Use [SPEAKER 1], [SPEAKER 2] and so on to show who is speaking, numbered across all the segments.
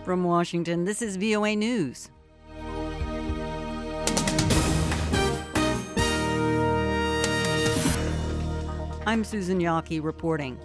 [SPEAKER 1] From Washington, this is VOA News. I'm Susan Yaki reporting.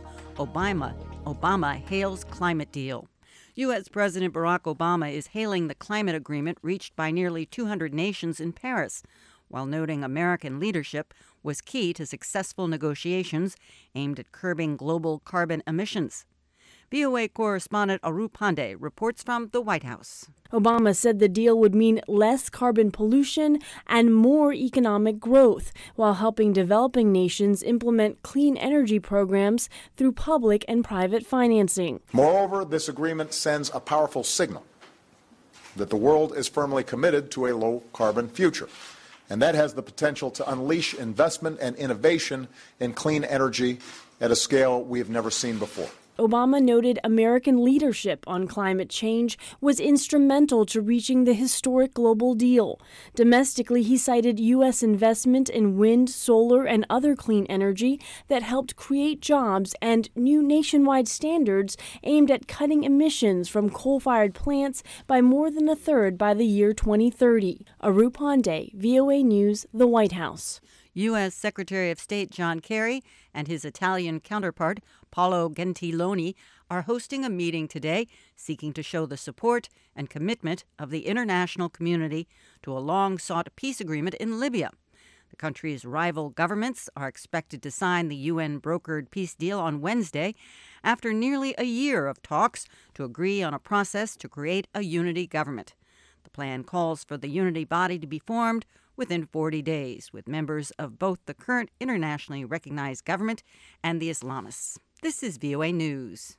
[SPEAKER 1] Obama hails climate deal. U.S. President Barack Obama is hailing the climate agreement reached by nearly 200 nations in Paris, while noting American leadership was key to successful negotiations aimed at curbing global carbon emissions. VOA correspondent Aru Pandey reports from the White House.
[SPEAKER 2] Obama said the deal would mean less carbon pollution and more economic growth, while helping developing nations implement clean energy programs through public and private financing.
[SPEAKER 3] Moreover, this agreement sends a powerful signal that the world is firmly committed to a low-carbon future, and that has the potential to unleash investment and innovation in clean energy at a scale we have never seen before.
[SPEAKER 2] Obama noted American leadership on climate change was instrumental to reaching the historic global deal. Domestically, he cited U.S. investment in wind, solar, and other clean energy that helped create jobs and new nationwide standards aimed at cutting emissions from coal-fired plants by more than a third by the year 2030. Aru Pandey, VOA News, the White House.
[SPEAKER 1] U.S. Secretary of State John Kerry and his Italian counterpart, Paolo Gentiloni, are hosting a meeting today seeking to show the support and commitment of the international community to a long-sought peace agreement in Libya. The country's rival governments are expected to sign the UN-brokered peace deal on Wednesday after nearly a year of talks to agree on a process to create a unity government. The plan calls for the unity body to be formed within 40 days, with members of both the current internationally recognized government and the Islamists. This is VOA News.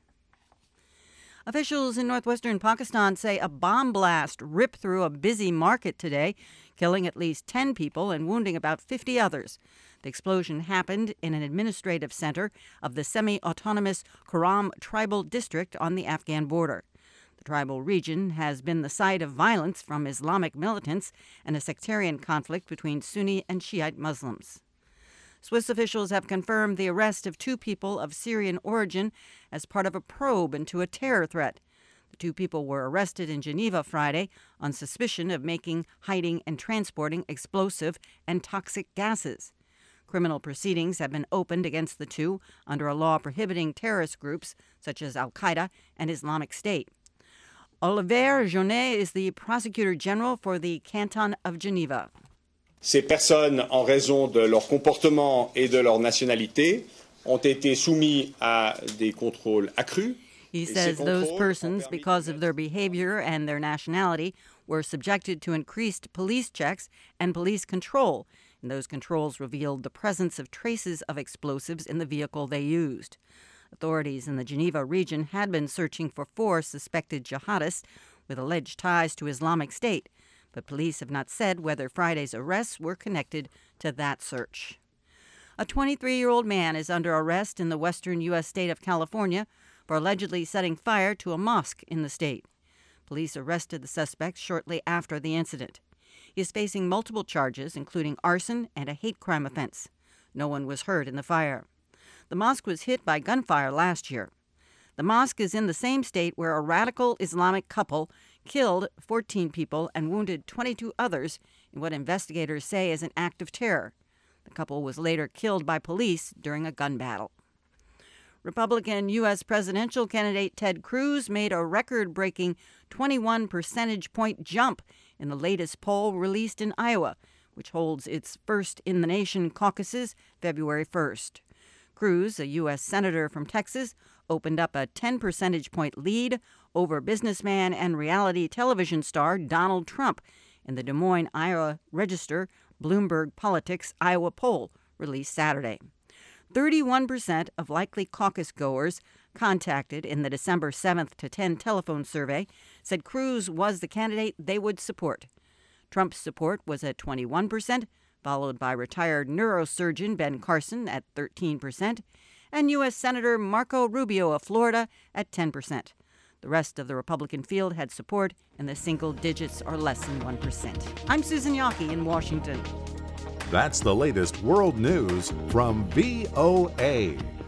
[SPEAKER 1] Officials in northwestern Pakistan say a bomb blast ripped through a busy market today, killing at least 10 people and wounding about 50 others. The explosion happened in an administrative center of the semi-autonomous Kuram tribal district on the Afghan border. The tribal region has been the site of violence from Islamic militants and a sectarian conflict between Sunni and Shiite Muslims. Swiss officials have confirmed the arrest of 2 people of Syrian origin as part of a probe into a terror threat. The 2 people were arrested in Geneva Friday on suspicion of making, hiding, and transporting explosive and toxic gases. Criminal proceedings have been opened against the 2 under a law prohibiting terrorist groups such as Al-Qaeda and Islamic State. Olivier Jaunet is the Prosecutor General for the Canton of Geneva.
[SPEAKER 4] Ces personnes, en raison de leur comportement et de leur nationalité, ont été soumis à des contrôles accrus.
[SPEAKER 1] He says those persons, because of their behavior and their nationality, were subjected to increased police checks and police control, and those controls revealed the presence of traces of explosives in the vehicle they used. Authorities in the Geneva region had been searching for 4 suspected jihadists with alleged ties to Islamic State, but police have not said whether Friday's arrests were connected to that search. A 23-year-old man is under arrest in the western U.S. state of California for allegedly setting fire to a mosque in the state. Police arrested the suspect shortly after the incident. He is facing multiple charges, including arson and a hate crime offense. No one was hurt in the fire. The mosque was hit by gunfire last year. The mosque is in the same state where a radical Islamic couple killed 14 people and wounded 22 others in what investigators say is an act of terror. The couple was later killed by police during a gun battle. Republican U.S. presidential candidate Ted Cruz made a record-breaking 21 percentage point jump in the latest poll released in Iowa, which holds its first-in-the-nation caucuses February 1st. Cruz, a U.S. senator from Texas, opened up a 10 percentage point lead over businessman and reality television star Donald Trump in the Des Moines, Iowa Register Bloomberg Politics Iowa poll released Saturday. 31% of likely caucus goers contacted in the December 7th to 10 telephone survey said Cruz was the candidate they would support. Trump's support was at 21%, followed by retired neurosurgeon Ben Carson at 13%, and U.S. Senator Marco Rubio of Florida at 10%. The rest of the Republican field had support in the single digits or less than 1%. I'm Susan Yaki in Washington.
[SPEAKER 5] That's the latest world news from VOA.